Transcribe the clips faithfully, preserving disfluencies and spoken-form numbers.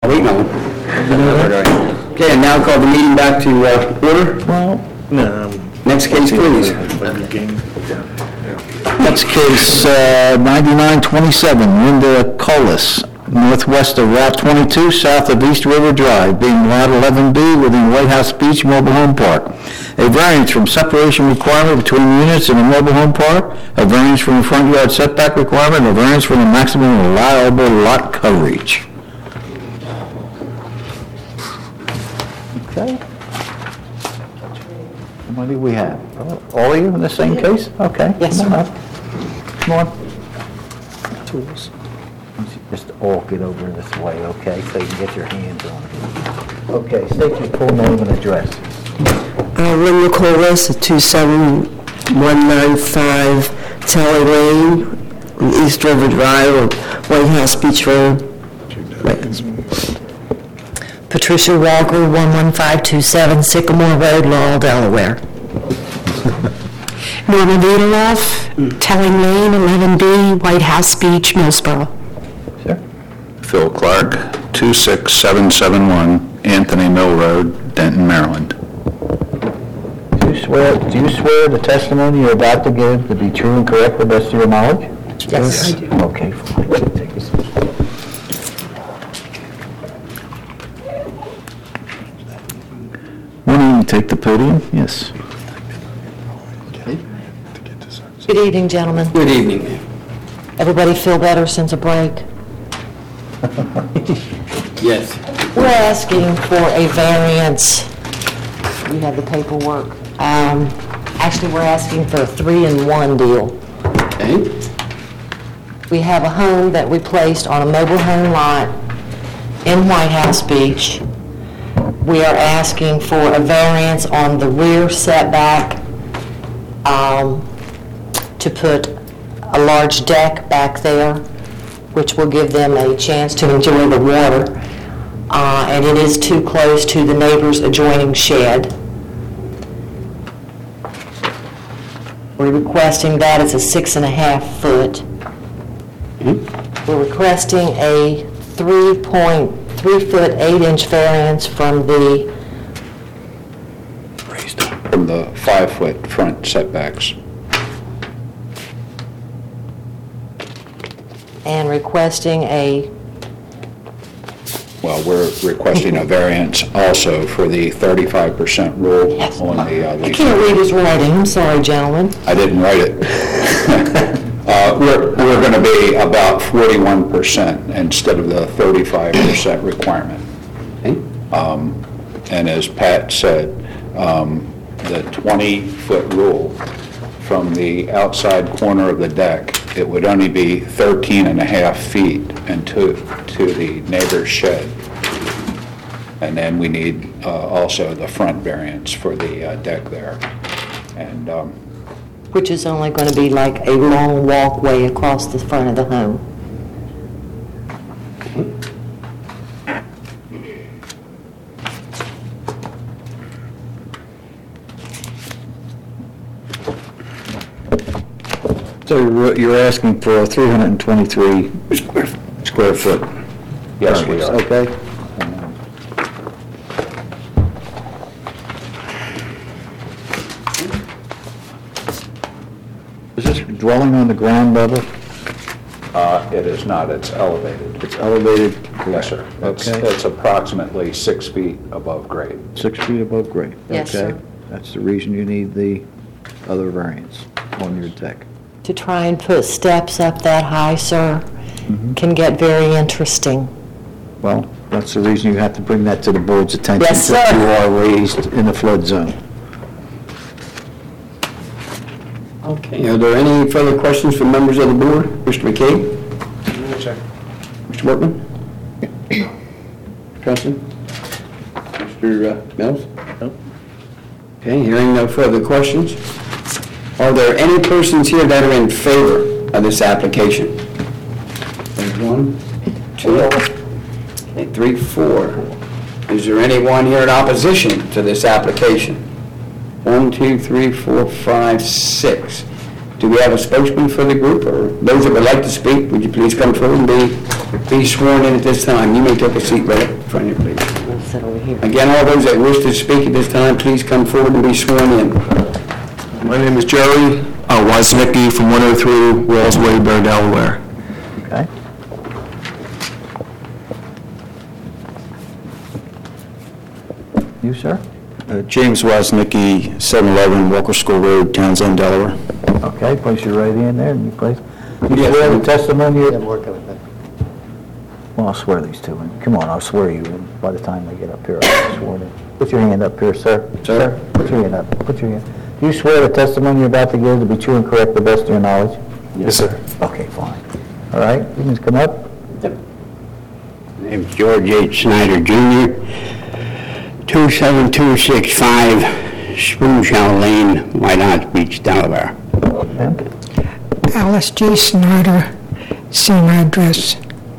Wait, no. Okay, and now call the meeting back to uh, order. Well, no. Next case, please. Next case, uh, ninety-nine twenty-seven, Linda Colas, northwest of Route twenty-two, south of East River Drive, being Lot eleven B within White House Beach Mobile Home Park. A variance from separation requirement between units in a mobile home park, a variance from the front yard setback requirement, a variance from the maximum allowable lot coverage. Okay. How many do we have? All of you in the same case? Okay. Yes, Come on sir. up. Come on. Tools. Just all get over this way, okay, so you can get your hands on it. Okay, state your full name and address. Uh, Linda Colas, two seven one nine five Tally Lane, East River Drive, White House Beach Road. Patricia Walker, one one five two seven Sycamore Road, Laurel, Delaware. Norma Vidaloff, Telling Lane, eleven B, White House Beach, Millsboro. Sir? Phil Clark, two six seven seven one Anthony Mill Road, Denton, Maryland. Do you swear, do you swear the testimony you're about to give to be true and correct to the best of your knowledge? Yes, I do. Okay, fine. Take a seat. Why don't you take the podium? Yes. Good evening, gentlemen. Good evening. Everybody feel better since a break? Yes. We're asking for a variance. You have the paperwork. Um, actually, we're asking for a three-in-one deal. Okay. We have a home that we placed on a mobile home lot in White House Beach. We are asking for a variance on the rear setback um, to put a large deck back there, which will give them a chance to enjoy the water. Uh, and it is too close to the neighbor's adjoining shed. We're requesting that as a six and a half foot. We're requesting a three point three foot eight inch variance from the From the five-foot front setbacks. and requesting a Well, we're requesting a variance also for the thirty-five percent rule Yes. on the uh, I lease. can't read his writing, I'm sorry, gentlemen. I didn't write it. Uh, We're, we're going to be about forty-one percent instead of the thirty-five percent requirement. Um, And as Pat said, um, the twenty-foot rule from the outside corner of the deck, it would only be thirteen and a half feet into to the neighbor's shed. And then we need uh, also the front variance for the uh, deck there. And um, Which is only going to be like a long walkway across the front of the home. So you're you're asking for a three hundred twenty-three square foot? Yes, we are. Okay. Is this dwelling on the ground level? Uh, It is not, it's elevated. It's elevated? Yes, sir. It's, Okay. it's approximately six feet above grade. Six feet above grade? Yes, Okay. sir. That's the reason you need the other variance on your deck. To try and put steps up that high, sir, can get very interesting. Well, that's the reason you have to bring that to the board's attention. Yes, that sir. you are raised in a flood zone. Okay, are there any further questions from members of the board? Mister McKay? Mister Workman? Preston? Mister uh, Mills? No. Okay, hearing no further questions. Are there any persons here that are in favor of this application? There's one, two, okay, three, four. Is there anyone here in opposition to this application? One, two, three, four, five, six. Do we have a spokesman for the group, or those that would like to speak, would you please come forward and be be sworn in at this time. You may take a seat right up in front of you, please. We'll sit over here. Again, all those that wish to speak at this time, please come forward and be sworn in. My name is Jerry uh, Woznicki from one oh three Wells Way, Bear, Delaware. Okay. You, sir? Uh, James Woznicki, seven eleven Walker School Road, Townsend, Delaware. Okay, place your right hand there, and you place. You swear the testimony? Yeah, I'm working with that. Well, I'll swear these two in. Come on, I'll swear you in. By the time they get up here, I'll be sworn in. Put your hand up here, sir. Sir? Put your hand up. Put your hand. Do you swear the testimony you're about to give to be true and correct to the best of your knowledge? Yes, sir. Okay, fine. All right, you can come up. Name's George H. Snyder, Junior two seven two six five Spoonshell Lane, White House Beach, Delaware. Okay. Alice G. Snyder, same address.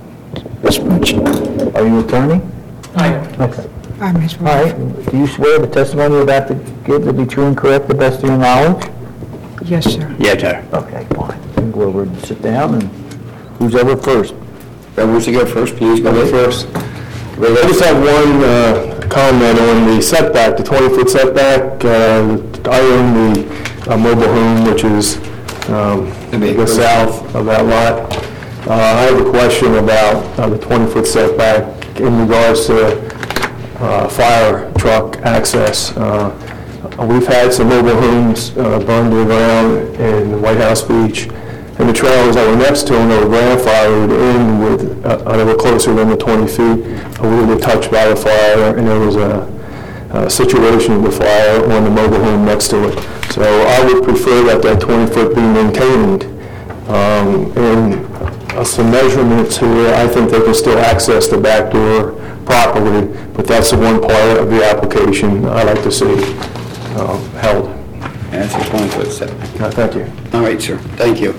Are you attorney? I am. Okay. I'm his All wife. right, do you swear the testimony you're about to give to be true and correct to the best of your knowledge? Yes, sir. Yes, sir. Okay, fine. You can go over and sit down, and who's ever first? Whoever wants to go first, please go ahead. First, I just have one uh, comment on the setback, the twenty-foot setback. Uh, I own the uh, mobile home, which is um, the south of that lot. Uh, I have a question about uh, the twenty-foot setback in regards to uh, fire truck access. Uh, We've had some mobile homes uh, burned to the ground in White House Beach, and the trailers that were next to them that were grandfathered in with, uh, they were closer than the twenty feet. Uh, we were touched by the fire, and there was a, a situation with fire on the mobile home next to it. So I would prefer that that twenty foot be maintained. Um, and uh, some measurements here, I think they can still access the back door properly, but that's the one part of the application I'd like to see uh, held. That's a twenty-foot setback. Uh, Thank you. All right, sir. Thank you.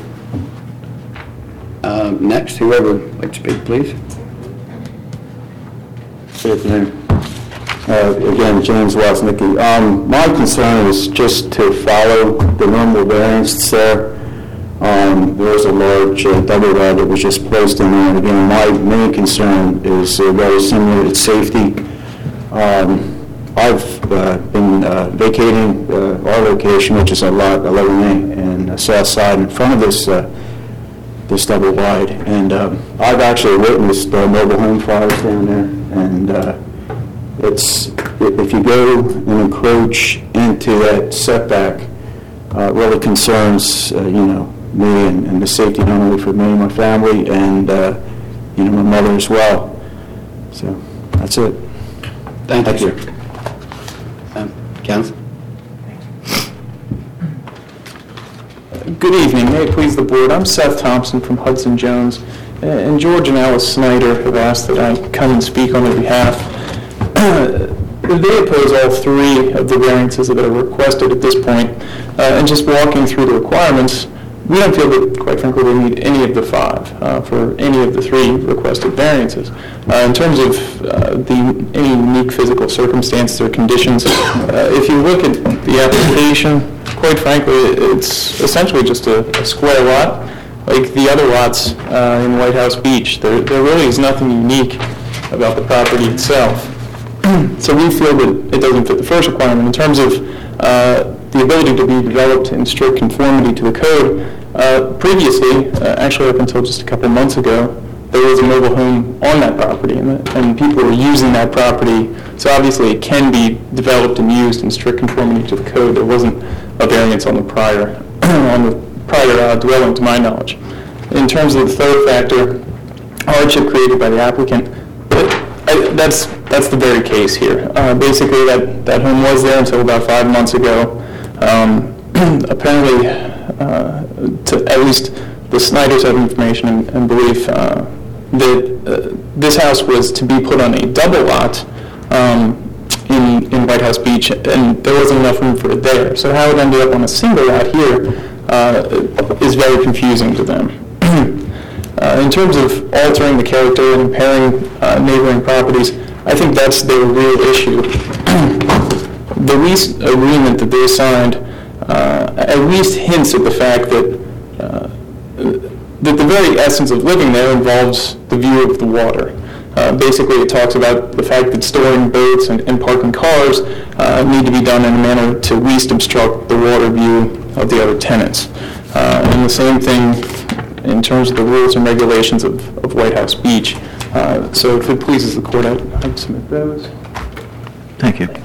Um, Next, whoever would like to speak, please. Good afternoon. Uh, Again, James Woznicki. Um, My concern is just to follow the normal variance there. Um, There's a large uh, double wide that was just placed in there. And again, my main concern is uh, very similar, it's safety. Um, I've uh, been uh, vacating uh, our location, which is a lot eleven A, and the south side in front of this uh, this double wide. And um, I've actually witnessed uh, mobile home fires down there. And uh, it's, if you go and encroach into that setback, uh, it really concerns, uh, you know, me and, and the safety not only for me and my family and, uh, you know, my mother as well. So, that's it. Thank you, Thank you. sir. Um, Counsel? Good evening. May it please the board. I'm Seth Thompson from Hudson Jones, and George and Alice Snyder have asked that I come and speak on their behalf. They oppose all three of the variances that are requested at this point, uh, and just walking through the requirements, we don't feel that, quite frankly, they meet any of the five uh, for any of the three requested variances. Uh, in terms of uh, the any unique physical circumstances or conditions, uh, if you look at the application, quite frankly, it's essentially just a, a square lot, like the other lots uh, in White House Beach. There, there really is nothing unique about the property itself. So we feel that it doesn't fit the first requirement. In terms of uh, the ability to be developed in strict conformity to the code, uh, previously, uh, actually up until just a couple months ago, there was a mobile home on that property, and, the, and people were using that property, so obviously it can be developed and used in strict conformity to the code. There wasn't a variance on the prior, on the prior uh, dwelling, to my knowledge. In terms of the third factor, hardship created by the applicant, I, that's that's the very case here. Uh, basically, that, that home was there until about five months ago. Um, apparently, uh, to at least the Snyders have information and, and belief uh, that uh, this house was to be put on a double lot um, in, in White House Beach, and there wasn't enough room for it there. So how it ended up on a single lot here uh, is very confusing to them. Uh, in terms of altering the character and impairing uh, neighboring properties, I think that's their real issue. The lease agreement that they signed uh, at least hints at the fact that uh, that the very essence of living there involves the view of the water. Uh, basically, it talks about the fact that storing boats and, and parking cars uh, need to be done in a manner to least obstruct the water view of the other tenants. Uh, and the same thing in terms of the rules and regulations of, of White House Beach. Uh, so if it pleases the court, I'd, I'd submit those. Thank you.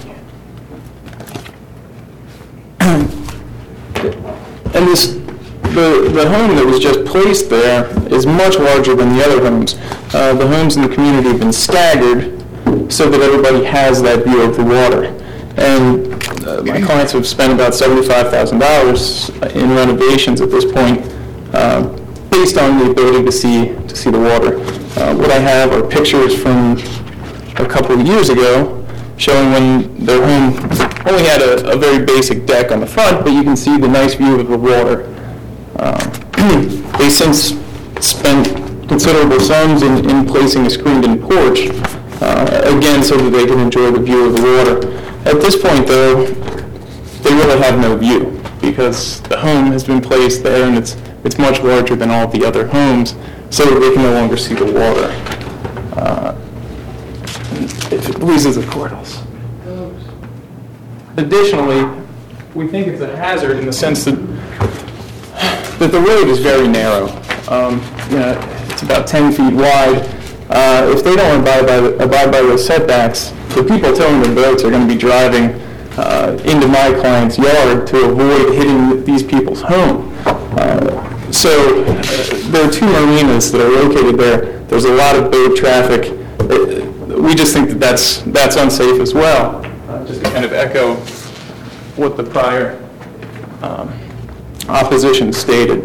And this, the, the home that was just placed there is much larger than the other homes. Uh, the homes in the community have been staggered so that everybody has that view of the water. And uh, my clients have spent about seventy-five thousand dollars in renovations at this point, uh, based on the ability to see to see the water. Uh, what I have are pictures from a couple of years ago showing when their home only had a, a very basic deck on the front, but you can see the nice view of the water. Um, they since spent considerable sums in, in placing a screened-in porch, uh, again, so that they can enjoy the view of the water. At this point, though, they really have no view, because the home has been placed there, and it's it's much larger than all the other homes, so that they can no longer see the water. Uh, if it pleases the court, I'll s- Additionally, we think it's a hazard in the sense that that the road is very narrow. Um, you know, it's about ten feet wide. Uh, if they don't abide by the, abide by those setbacks, the people towing the boats are going to be driving uh, into my client's yard to avoid hitting these people's home. Uh, so uh, there are two marinas that are located there. There's a lot of boat traffic. Uh, we just think that that's that's unsafe as well. Uh, just to kind of echo what the prior um, opposition stated.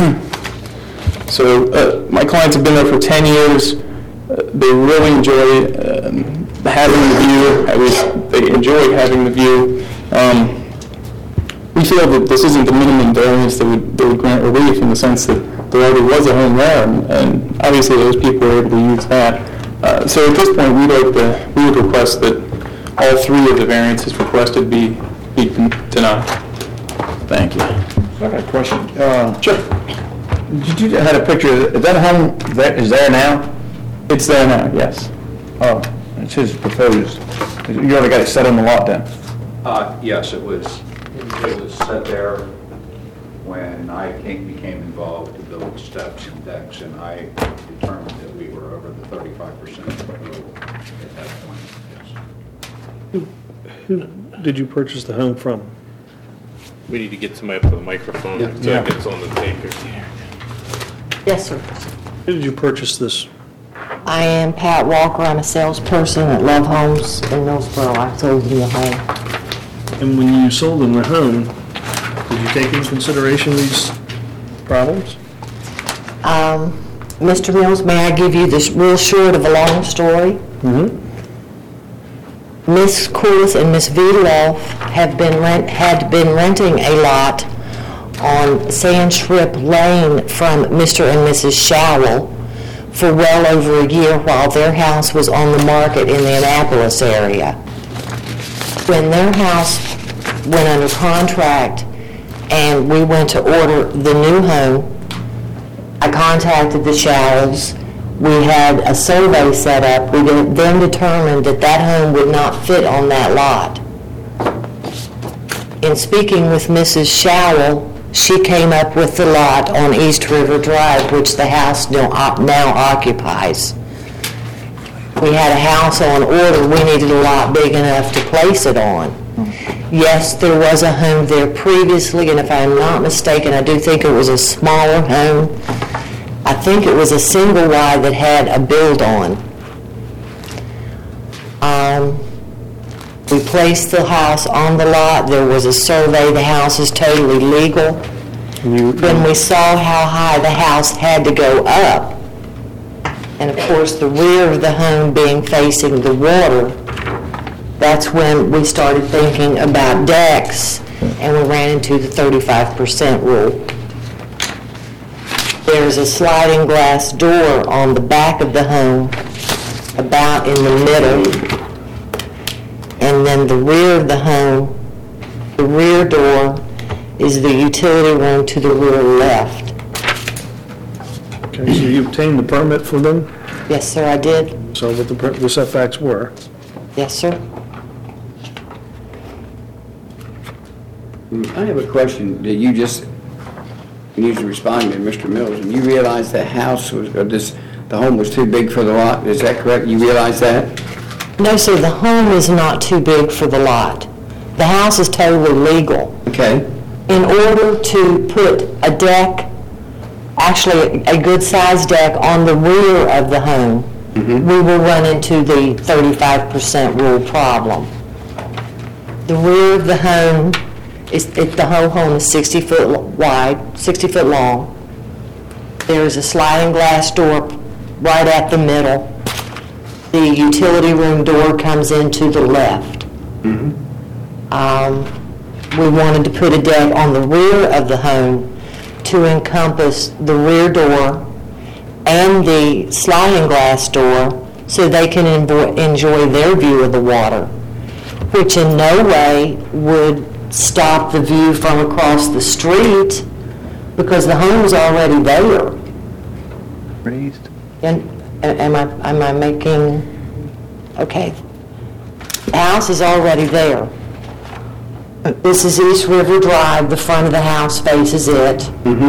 So uh, my clients have been there for ten years. Uh, they really enjoy um, having the view. At least they enjoy having the view. Um, we feel that this isn't the minimum variance that would, that would grant relief, in the sense that there already was a home there, and, and obviously those people were able to use that. Uh, so at this point, we'd like to, we would request that all three of the variances requested be, be denied. Thank you. I got a question. Uh, Sure. Did you had a picture, is that home that is there now? It's there now, yes. Oh, it says proposed. You already got it set on the lot then? Uh, yes, it was, it was set there when I came, became involved to build steps and decks, and I determined that we were over the thirty-five percent rule at that point, yes. Who did you purchase the home from? We need to get somebody up to the microphone so Yeah. it gets on the tape here. Yes, sir. Who did you purchase this? I am Pat Walker. I'm a salesperson at Love Homes in Millsboro. I sold them the home. And when you sold them the home, did you take into consideration these problems? Um, Mister Mills, may I give you this real short of a long story? Mm-hmm. Miss Corliss and Miss Vidaloff have been rent, had been renting a lot on Sand Strip Lane from Mister and Missus Showell for well over a year while their house was on the market in the Annapolis area. When their house went under contract and we went to order the new home, I contacted the Showells. We had a survey set up. We then determined that that home would not fit on that lot. In speaking with Missus Showell, she came up with the lot on East River Drive, which the house now now occupies. We had a house on order. We needed a lot big enough to place it on. Yes, there was a home there previously, and if I'm not mistaken, I do think it was a smaller home. I think it was a single wide that had a build on. Um, we placed the house on the lot. There was a survey. The house is totally legal. When we saw how high the house had to go up, and of course the rear of the home being facing the water, that's when we started thinking about decks, and we ran into the thirty-five percent rule. There's a sliding glass door on the back of the home, about in the middle, and then the rear of the home, the rear door is the utility room to the rear left. Okay, so you obtained the permit for them, Yes, sir, I did. so what the per- the setbacks were. Yes, sir. I have a question that you just, you need to respond to, Mister Mills. And you realize the house was, or this, the home was too big for the lot, is that correct? You realize that? No, sir, the home is not too big for the lot. The house is totally legal. Okay. In order to put a deck, actually a good-sized deck on the rear of the home, we will run into the thirty-five percent rule problem. The rear of the home is, if the whole home is sixty foot wide, sixty foot long. There is a sliding glass door right at the middle. The utility room door comes in to the left. Um, we wanted to put a deck on the rear of the home to encompass the rear door and the sliding glass door so they can envo- enjoy their view of the water, which in no way would stop the view from across the street because the home's already there. Raised. And, am I, am I making, okay. The house is already there. This is East River Drive, the front of the house faces it.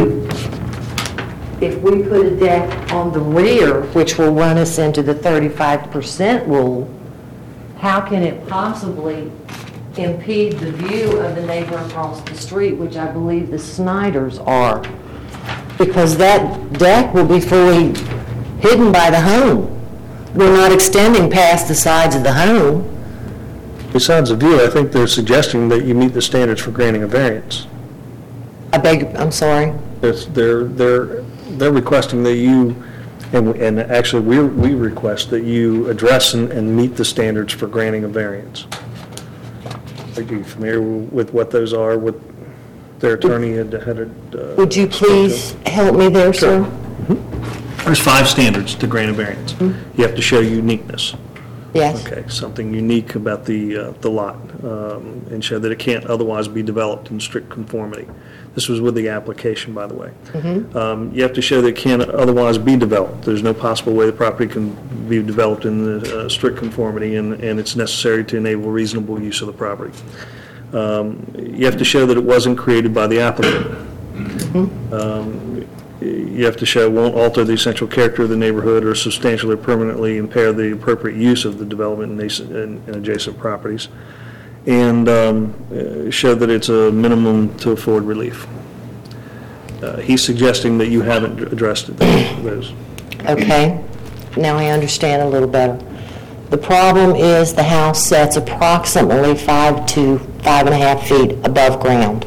If we put a deck on the rear, which will run us into the thirty-five percent rule, how can it possibly impede the view of the neighbor across the street, which I believe the Snyders are? Because that deck will be fully hidden by the home. We're not extending past the sides of the home. Besides the view, I think they're suggesting that you meet the standards for granting a variance. I beg, I'm sorry? It's, they're, they're, they're requesting that you, and, and actually, we, we request that you address and, and meet the standards for granting a variance. Are you familiar with what those are, what their attorney had, had, uh... Would you please help me there, sir? There's five standards to grant a variance. You have to show uniqueness. Yes. Okay, something unique about the, uh, the lot, um, and show that it can't otherwise be developed in strict conformity. This was with the application, by the way. Um, You have to show that it can't otherwise be developed. There's no possible way the property can be developed in the, uh, strict conformity, and, and it's necessary to enable reasonable use of the property. Um, You have to show that it wasn't created by the applicant. Um, You have to show it won't alter the essential character of the neighborhood or substantially or permanently impair the appropriate use of the development in adjacent- in adjacent properties, and um, uh, show that it's a minimum to afford relief. Uh, He's suggesting that you haven't addressed it, those. Okay, now I understand a little better. The problem is the house sets approximately five to five and a half feet above ground.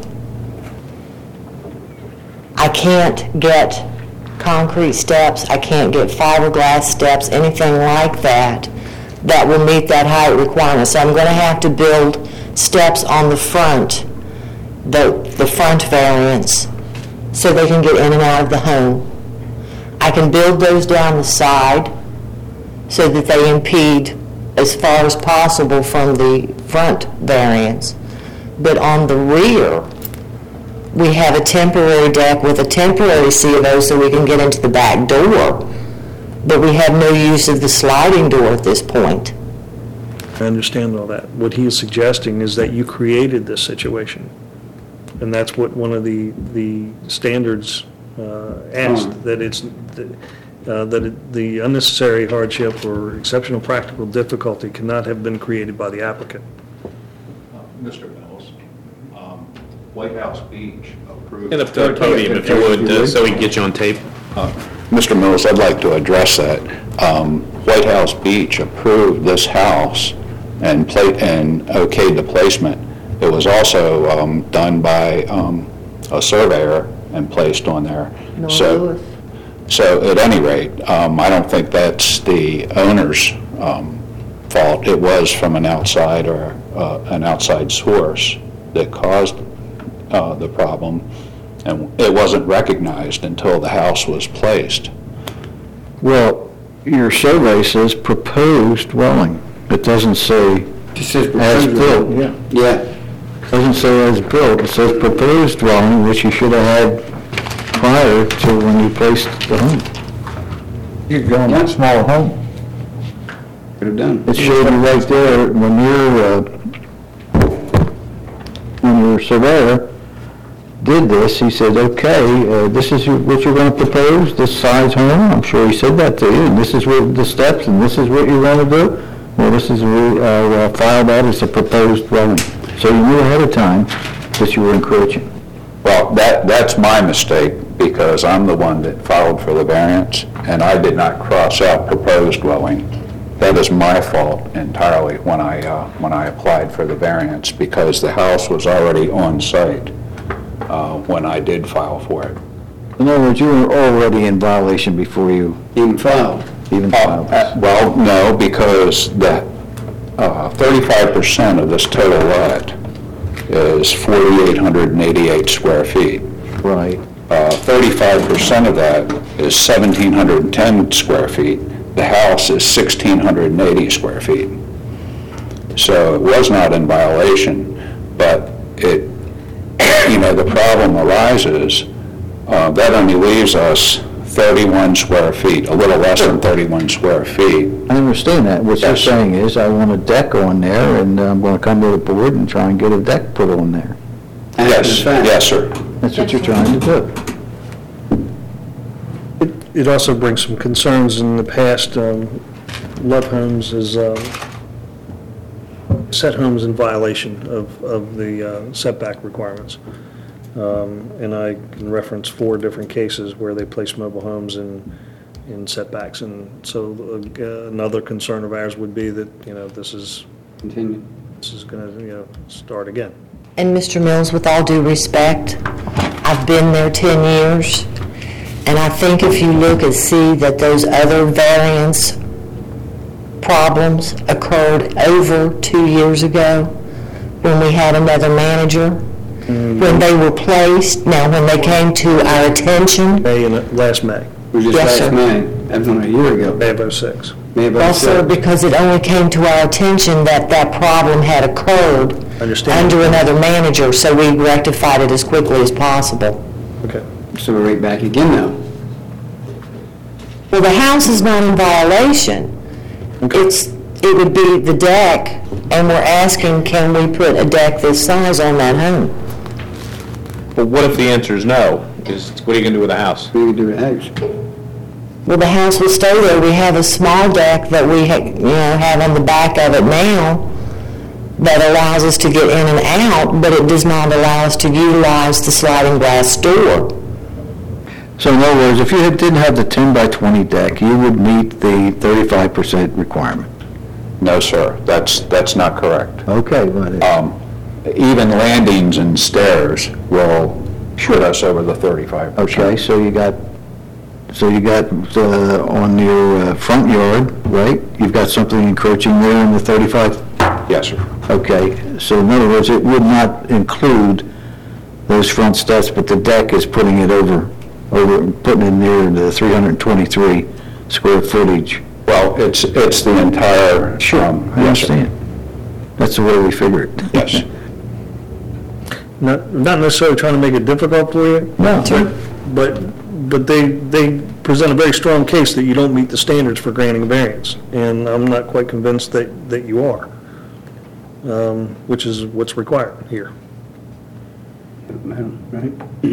I can't get concrete steps, I can't get fiberglass steps, anything like that, that will meet that height requirement. So I'm going to have to build steps on the front, the, the front variance, so they can get in and out of the home. I can build those down the side so that they impede as far as possible from the front variance. But on the rear, we have a temporary deck with a temporary C of O so we can get into the back door, but we have no use of the sliding door at this point. I understand all that. What he is suggesting is that you created this situation, and that's what one of the, the standards uh, asked, that it's, uh, that it- the unnecessary hardship or exceptional practical difficulty cannot have been created by the applicant. Mister Mills, um, White House Beach approved... Get up to the podium if you would, uh, so we can get you on tape. Uh, Mister Mills, I'd like to address that. Um, White House Beach approved this house and pla- and okayed the placement. It was also um, done by um, a surveyor and placed on there. Nora So, Lewis. so at any rate, um, I don't think that's the owner's um, fault. It was from an outside or uh, an outside source that caused uh, the problem, and it wasn't recognized until the house was placed. Well, your survey says proposed dwelling. It doesn't say It says as proposed. built. Yeah. Yeah. It doesn't say as built. It says proposed dwelling, which you should have had prior to when you placed the home. You could go in that smaller home. Could have done. It showed you right there, when your, uh, when your surveyor did this, he said, okay, uh, this is your- what you're going to propose, this size home, I'm sure he said that to you, and this is what the steps, and this is what you're going to do. Well, this is, uh, uh, filed out as a proposed dwelling. So you knew ahead of time that you were encroaching. Well, that, that's my mistake, because I'm the one that filed for the variance, and I did not cross out proposed dwelling. That is my fault entirely when I, uh, when I applied for the variance, because the house was already on site uh, when I did file for it. In other words, you were already in violation before you Even filed. even Uh, filed uh, this. Well, no, because the uh, thirty-five percent of this total lot is four thousand eight hundred eighty-eight square feet. Right. Uh, thirty-five percent of that is one thousand seven hundred ten square feet. The house is one thousand six hundred eighty square feet. So it was not in violation, but it, you know, the problem arises, uh, that only leaves us thirty-one square feet, a little less than thirty-one square feet. I understand that. What you're Yes. saying is, I want a deck on there, and I'm going to come to the board and try and get a deck put on there. Yes, yes, sir. That's what you're trying to do. It it also brings some concerns in the past. um, Love Homes has um, set homes in violation of of the uh, setback requirements. Um, And I can reference four different cases where they place mobile homes in in setbacks. And so uh, another concern of ours would be that, you know, this is, Continue. this is going to, you know, start again. And Mister Mills, with all due respect, I've been there ten years, and I think if you look and see that those other variance problems occurred over two years ago, when we had another manager, when they were placed, now when they came to our attention, May, and uh, last May, It was just Yes, sir. last May. That was only a year ago. May of oh six. May of well, sir, oh six. because it only came to our attention that that problem had occurred Understand. under another manager, so we rectified it as quickly as possible. Okay. So we're right back again now. Well, the house is not in violation. It's, it would be the deck, and we're asking, can we put a deck this size on that home? But what if the answer is no? Is, what are you going to do with the house? We could do it X. Well, the house will stay there. We have a small deck that we, ha- you know, have on the back of it now that allows us to get in and out, but it does not allow us to utilize the sliding glass door. So in other words, if you had- didn't have the ten by twenty deck, you would meet the thirty-five percent requirement. No, sir, that's, that's not correct. Okay, but Um, Even landings and stairs will put us over the thirty-five percent. okay, so you got, so you got uh, on your uh, front yard, right? You've got something encroaching there in the thirty-five. Yes, sir. Okay, so in other words, it would not include those front steps, but the deck is putting it over, over, putting it near the three hundred twenty-three square footage. Well, it's, it's the entire... Sure, um, I yes, sir. understand. That's the way we figure it. Yes. Not not necessarily trying to make it difficult for you. No. But, but they, they present a very strong case that you don't meet the standards for granting a variance, and I'm not quite convinced that, that you are, um, which is what's required here. Right?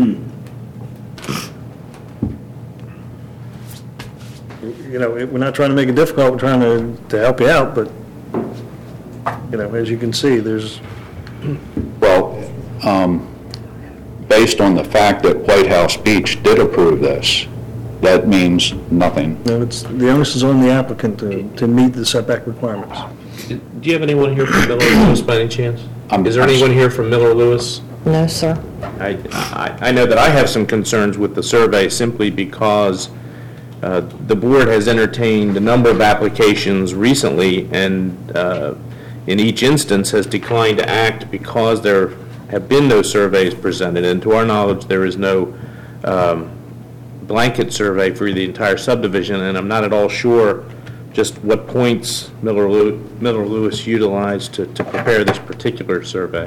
You know, we're not trying to make it difficult, we're trying to, to help you out, but, you know, as you can see, there's, Well, um, based on the fact that White House Beach did approve this, that means nothing. you know, it's, the onus is on the applicant to, to meet the setback requirements. Do you have anyone here from Miller Lewis by any chance? I'm- Is there anyone here from Miller Lewis? No, sir. I, I I know that I have some concerns with the survey simply because uh, the board has entertained a number of applications recently, and uh, in each instance has declined to act because there have been no surveys presented, and to our knowledge, there is no um, blanket survey for the entire subdivision, and I'm not at all sure just what points Miller Lew- Miller Lewis utilized to to prepare this particular survey.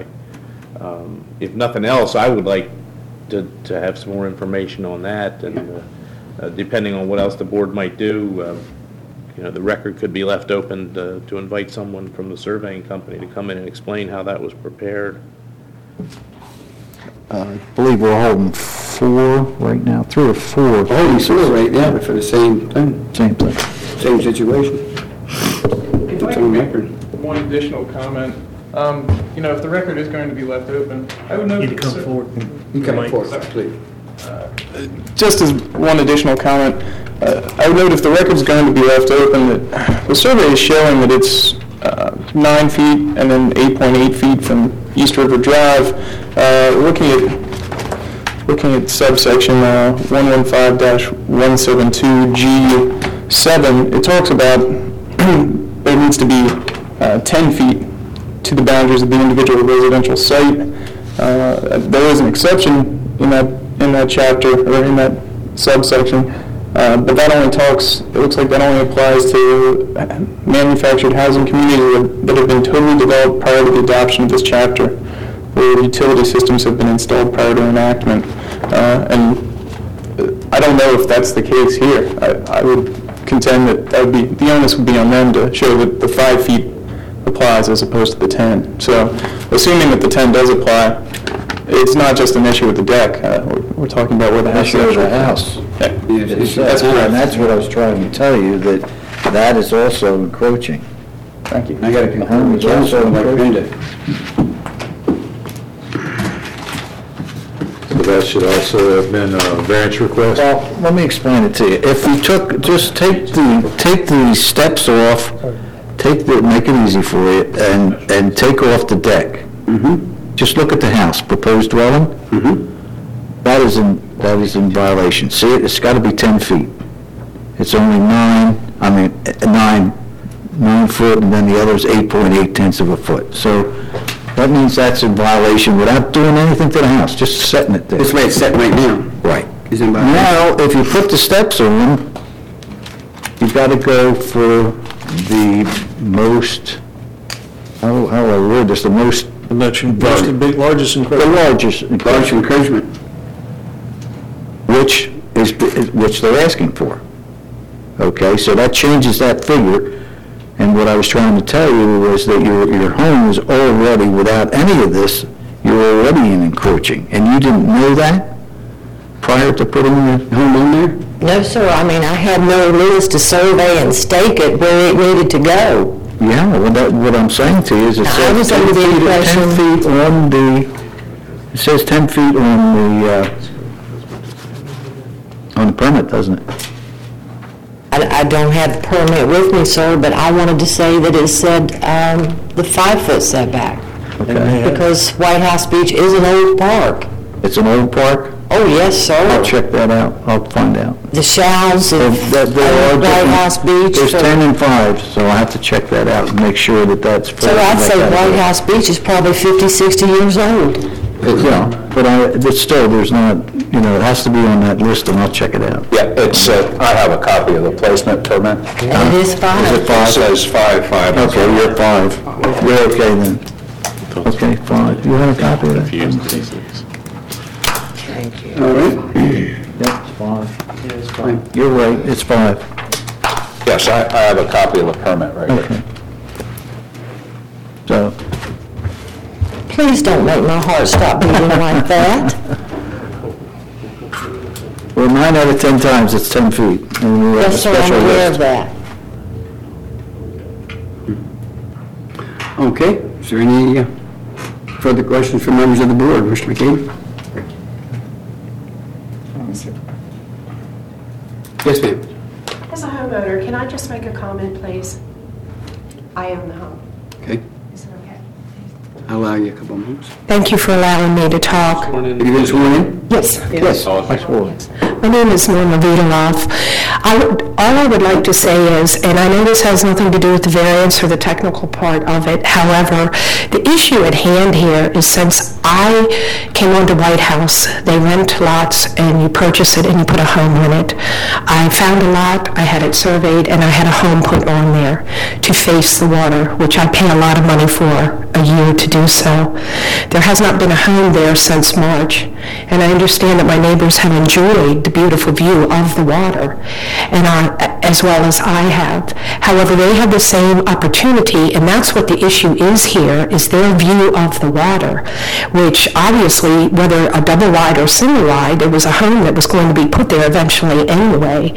Um, If nothing else, I would like to to have some more information on that, and uh, uh, depending on what else the board might do, uh, you know, the record could be left open to to invite someone from the surveying company to come in and explain how that was prepared. Uh, I believe we're holding four right now, three or four. Holding four right now for the same thing, Same thing. same situation. If I It's can on make record. one additional comment, um, you know, if the record is going to be left open, I would note. Need to that come the sur- forward. You come Mike. forward, please. Just as one additional comment, uh, I would note if the record's going to be left open, that the survey is showing that it's uh, nine feet and then eight point eight feet from East River Drive. Uh, Looking at, looking at subsection uh, one fifteen dash one seventy-two G seven, it talks about there needs to be uh, ten feet to the boundaries of the individual residential site. Uh, There is an exception in that, in that chapter, or in that subsection, uh, but that only talks, it looks like that only applies to manufactured housing communities that- that have been totally developed prior to the adoption of this chapter, where utility systems have been installed prior to enactment. Uh, And uh, I don't know if that's the case here. I I would contend that that would be, the onus would be on them to show that the five feet applies as opposed to the ten. So assuming that the ten does apply, it's not just an issue with the deck. Uh, We're we're talking about where the house is. Issue of the house. Yeah. Yes, That's And correct. that's what I was trying to tell you, that that is also encroaching. Thank you. I got to confirm with also my friend. So that should also have been a variance request? Well, let me explain it to you. If we took, just take the, take the steps off, take the, make it easy for you, and, and take off the deck. Just look at the house, proposed dwelling. That is in, that is in violation. See, it? It's got to be ten feet. It's only nine, I mean, eh, nine, nine foot, and then the other is eight point eight tenths of a foot. So that means that's in violation without doing anything to the house, just setting it there. This way it's set right now. Right. Is in violation. Now, if you put the steps on, you've got to go for the most, how, how do I word this, the most, The most, most big, largest the encroachment. largest, Large encouragement. which is, which they're asking for. Okay, so that changes that figure, and what I was trying to tell you was that your, your home is already, without any of this, you're already in encroaching, and you didn't know that prior to putting your home on there? No, sir, I mean, I had no means to survey and stake it where it needed to go. Yeah, well, that, what I'm saying to you is it I says was ten under the feet, impression- ten feet on the, it says ten feet on the, uh, on the permit, doesn't it? I, I don't have the permit with me, sir, but I wanted to say that it said, um, the five-foot setback. Okay. Because White House Beach is an old park. It's an old park? Oh, yes, I'll sir. check that out, I'll find out. The shalls There- of there- there are old White different- House Beach. There's for- ten and five, so I'll have to check that out and make sure that that's. So I'd say White House Beach is probably fifty, sixty years old. Yeah, but I, but still, there's not, you know, it has to be on that list, and I'll check it out. Yeah, it's, uh, I have a copy of the placement permit. And it is five. Is it five? It says five, five. Okay, you're five. You're okay then. Okay, five. You have a copy of that? Thank you. All right. Yep, it's five. You're right, it's five. Yes, I, I have a copy of the permit right here. Okay. So, Please don't make my heart stop beating like that. well, nine out of ten times, it's ten feet. And we have a Yes, sir, I'm special aware list. of that. Okay, is there any uh, further questions from members of the board? Mister McKee? Yes, ma'am. As a homeowner, can I just make a comment, please? I own the home. Okay, Is it okay? I'll allow you a couple moments. Thank you for allowing me to talk. Have you been sworn in? Yes. Yes, I swore. My name is Norma Vidaloff. I would, all I would like to say is, and I know this has nothing to do with the variance or the technical part of it, however, The issue at hand here is since I came onto White House, they rent lots and you purchase it and you put a home in it. I found a lot, I had it surveyed, and I had a home put on there to face the water, which I pay a lot of money for a year to do so. There has not been a home there since March, and I understand that my neighbors have enjoyed the beautiful view of the water, and I, as well as I have. However, they have the same opportunity, and that's what the issue is here, is their view of the water, which obviously, whether a double wide or single wide, there was a home that was going to be put there eventually anyway.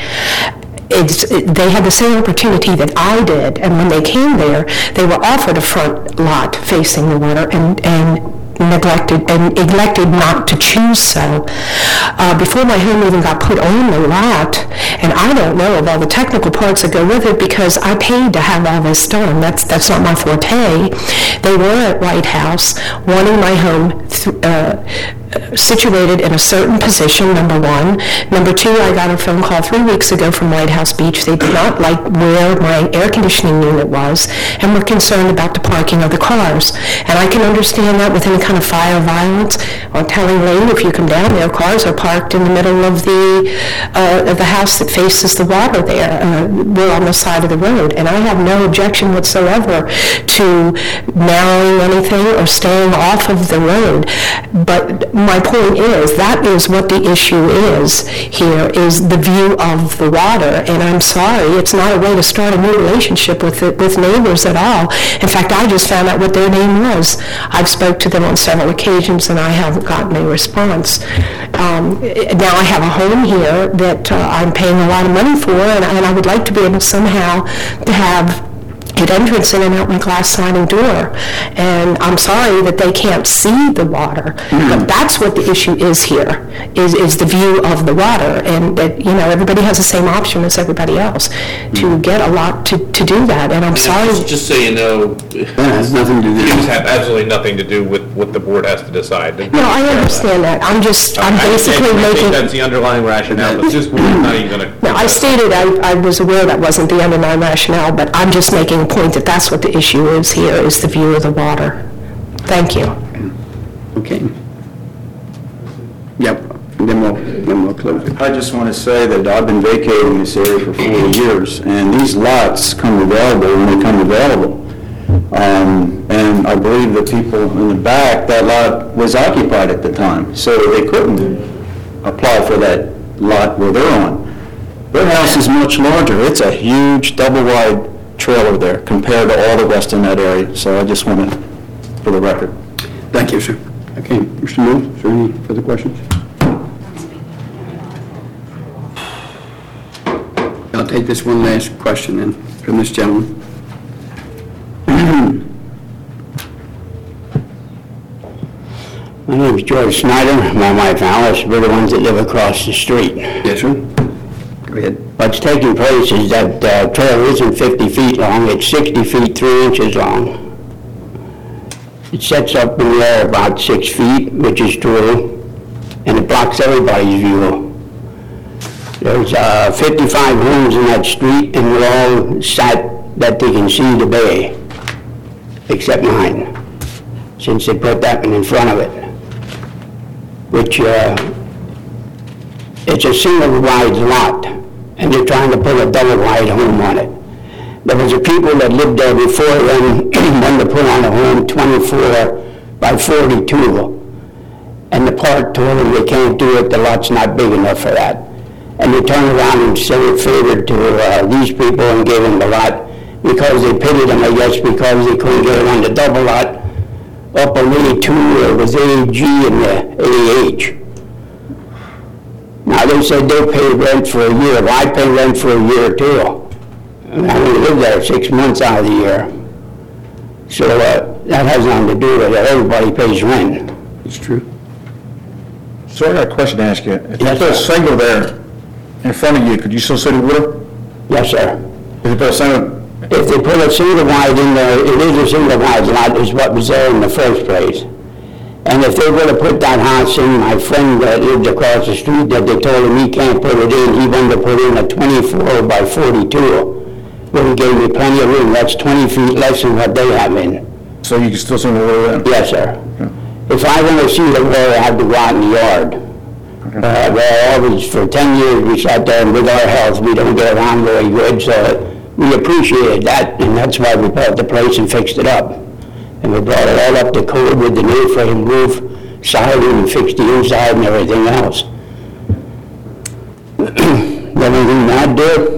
It's, it, they had the same opportunity that I did, and when they came there, they were offered a front lot facing the water and, and neglected and elected not to choose so. Uh, before my home even got put on the lot, and I don't know of all the technical parts that go with it because I paid to have all this done. That's that's not my forte. They were at White House wanting my home th- uh, situated in a certain position, number one. Number two, I got a phone call three weeks ago from White House Beach. They did not like where my air conditioning unit was and were concerned about the parking of the cars. And I can understand that with any kind of fire violence. On Telling Lane, if you come down there, cars are parked in the middle of the uh, of the house that faces the water there. Uh, we're on the side of the road. And I have no objection whatsoever to narrowing anything or staying off of the road. But my point is, that is what the issue is here, is the view of the water. And I'm sorry, it's not a way to start a new relationship with the, with neighbors at all. In fact, I just found out what their name was. I've spoke to them on several occasions, and I haven't gotten a response. Um, now I have a home here that uh, I'm paying a lot of money for, and, and I would like to be able somehow to have an entrance in and out my glass sliding door. And I'm sorry that they can't see the water, mm. but that's what the issue is here, is, is the view of the water. And that, you know, everybody has the same option as everybody else mm. to get a lot to, to do that. And I'm and sorry. Just, just so you know, that has nothing to do. These have absolutely nothing to do with what the board has to decide. No, I understand that. I'm just, I'm I basically I making. think that's the underlying rationale, but this board is not even going to. No, I stated I, I was aware that wasn't the underlying rationale, but I'm just making a point that that's what the issue is here, is the view of the water. Thank you. Okay. Yep, then we'll, then we'll close it. I just want to say that I've been vacating this area for forty years, and these lots come available when they come available. Um, and I believe the people in the back, that lot was occupied at the time, so they couldn't apply for that lot where they're on. Their house is much larger. It's a huge double-wide trailer there compared to all the rest in that area. So I just want to, for the record. Thank you, sir. Okay, Mister Mills, is there any further questions? I'll take this one last question then from this gentleman. My name is George Snyder. My wife Alice, we're the ones that live across the street. Yes, sir. Go ahead. What's taking place is that uh, trailer isn't fifty feet long, it's sixty feet, three inches long. It sets up in the air about six feet, which is true, and it blocks everybody's view. There's uh, fifty-five homes in that street, and we're all sat that they can see the bay, except mine, since they put that one in front of it, which uh, it's a single wide lot, and they're trying to put a double wide home on it. There was a people that lived there before them when they put on a home twenty-four by forty-two, and the park told them they can't do it, the lot's not big enough for that. And they turned around and said it favored to uh, these people and gave them the lot because they pitied them, I guess, because they couldn't get it on the double lot up on eighty-two, it was A G and the A H. Now, they said they pay rent for a year. Well, I pay rent for a year, too. And I only live there six months out of the year. So uh, that has nothing to do with it. Everybody pays rent. It's true. So I got a question to ask you. If you Yes, put a sir. single there in front of you, could you still see the water? Yes, sir. If you put a single, If they put a single wide in there, it is a single wide lot, is what was there in the first place. And if they were to put that house in, my friend that lived across the street, that they told him he can't put it in, he wanted to put in a twenty-four by forty-two. Well, he gave me plenty of room, that's twenty feet less than what they have in. So you can still see the water then? Yes, sir. If I want to see the water, I have to go out in the yard. Uh, well, always, for ten years, we sat there, and with our health, we don't get around very good, so we appreciated that, and that's why we bought the place and fixed it up. And we brought it all up to code with the new frame roof, siding, and fixed the inside and everything else. Everything that did,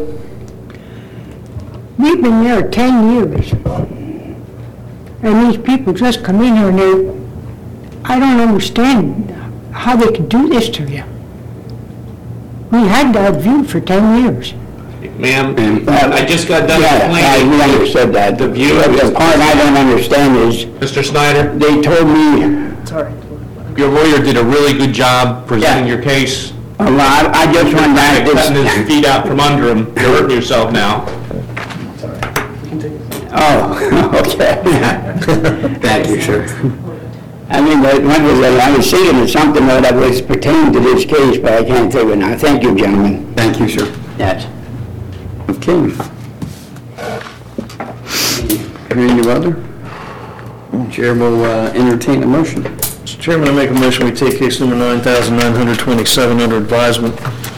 We've been there ten years. And these people just come in here and they, I don't understand how they could do this to you. We had that view for ten years. Ma'am, I just got done yeah, I, explaining. we understood that. The view But of the part I don't understand is, Mister Snyder, they told me, your lawyer did a really good job presenting Yeah. your case. um, I, I just went back Cutting his this. feet out from under him. You're hurting yourself now. Oh, okay. Thank you, sir. I mean, what what was it? I was seeing it, something that was pertaining to this case, but I can't think of it now. Thank you, gentlemen. Thank you, sir. Yes. Okay. Hearing no other, Chair will uh, entertain a motion. Mister Chairman, I make a motion, we take case number nine thousand nine hundred twenty-seven under advisement.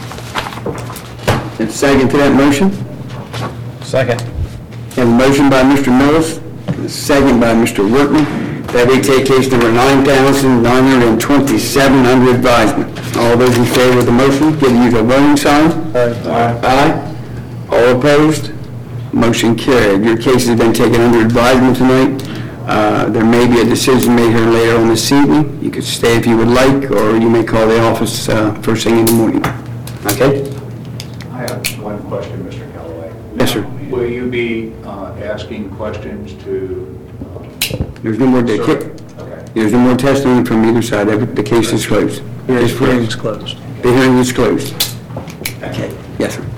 And second to that motion? Second. Have a motion by Mister Mills, and a second by Mister Workman, that we take case number nine thousand nine hundred twenty-seven under advisement. All those in favor of the motion, give you the voting sign. Aye. Aye. All opposed? Motion carried. Your case has been taken under advisement tonight. Uh, There may be a decision made here later on this evening. You could stay if you would like, or you may call the office uh, first thing in the morning. Okay? I have one question, Mister Callaway. Yes, sir. Will you be uh, asking questions to... There's no more, de- Okay. there's no more testimony from either side. Every- The case is closed. Hearing is closed. The hearing is closed. Okay. Yes, sir.